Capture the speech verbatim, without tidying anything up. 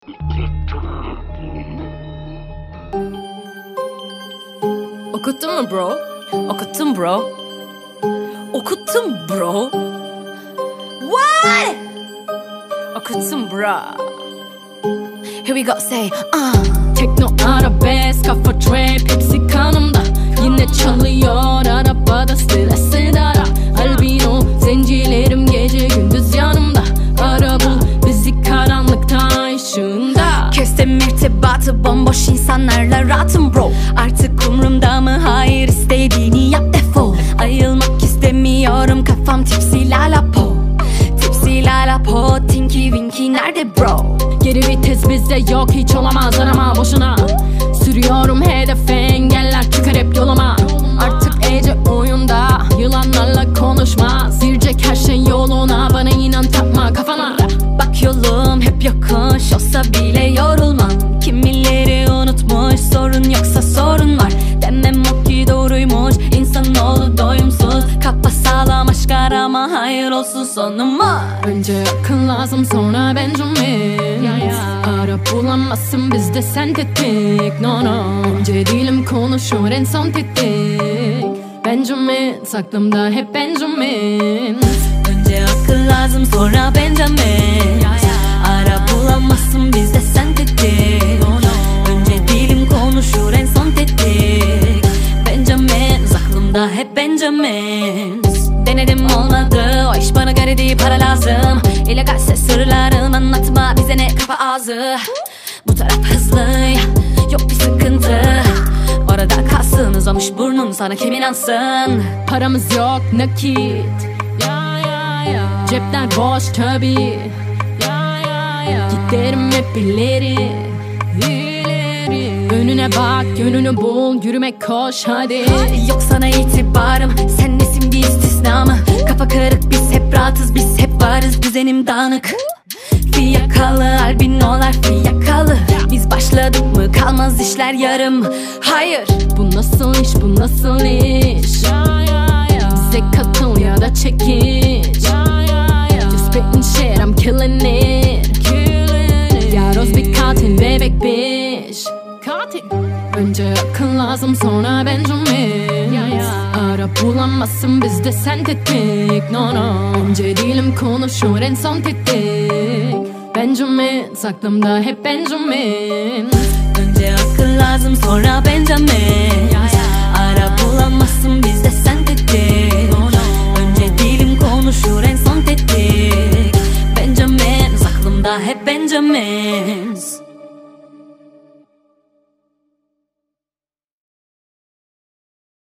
Okuttun mu bro? Okuttum bro. Okuttum bro. What? Okuttum bro. Here we go, say uh. Tekno arabesk, kafa trap, hepsi kanımda. Yine çalıyor arabada, sırası dara. Albino zencilerim gece gündüz yanımda. Ara bul bizi karanlıkta ışığında. Kestim irtibatı bomboş insanlarla rahatım bro. Artık umrumda mı? Hayır, istediğini yap defol. Ayılmak istemiyorum, kafam tipsi lalapo. Tipsi lalapo, tinky winky nerede bro? Geri vites bizde yok, hiç olamaz, arama boşuna. Sürüyorum hedefe, engeller çıkar hep yoluma. Artık Ece oyunda, yılanlarla konuşmaz. Girecek her şey yoluna, bana inan, takma kafana. Bak yolum hep yokuş, olsa bile yorulmam. Kimileri unutmuş, sorun yoksa sorun var. Demem o ki doğruymuş, insanoğlu doyumsuz. Kafa sağlam aşk arama, hayır olsun sonum var. Önce akıl lazım, sonra Benjamin. Ara bulamazsın, bizde sentetik, no no. Önce dilim konuşur, en son tetik. Benjamin, aklımda hep Benjamin. Önce akıl lazım, sonra Benjamin. Ara bulamazsın, bizde sentetik. Önce dilim konuşur, en son tetik. Benjamin, aklımda hep Benjamin. Denedim olmadı, o iş bana göre değil, para lazım. İlegalse sırlarım anlatma, bize ne kafa ağzı. Bu taraf hızlı, yok bir sıkıntı. Orada kalsın, uzamış burnun, sana kim inansın? Paramız yok, nakit. Ya ya ya. Cepler boş tabi. Ya ya ya. Giderim hep ileri, ileri. Önüne bak, yönünü bul, yürümek koş hadi. Yok sana itibarım, sen nesin bir istisna mı? Kafa kırık, biz hep rahatız, biz hep varız, düzenim dağınık. Fiyakalı albinolar fiyakalı. Biz başladık mı kalmaz işler yarım. Hayır, bu nasıl iş, bu nasıl iş? Ya ya ya. Bize katıl ya da çekiş. Ya ya ya. Just spitting shit, I'm killing it, killing it. Yaroz bir katil, bebek bitch. Katil. Önce akıl lazım, sonra Benjamin. Ya ya. Ara bulamazsın, bizde sentetik, no no. Önce dilim konuşur, en son tetik. Benjamin, aklımda hep Benjamin. Önce akıl lazım, sonra Benjamin. Ara bulamazsın, bizde sentetik. Önce dilim konuşur, en son tetik. Benjamin, aklımda hep Benjamin.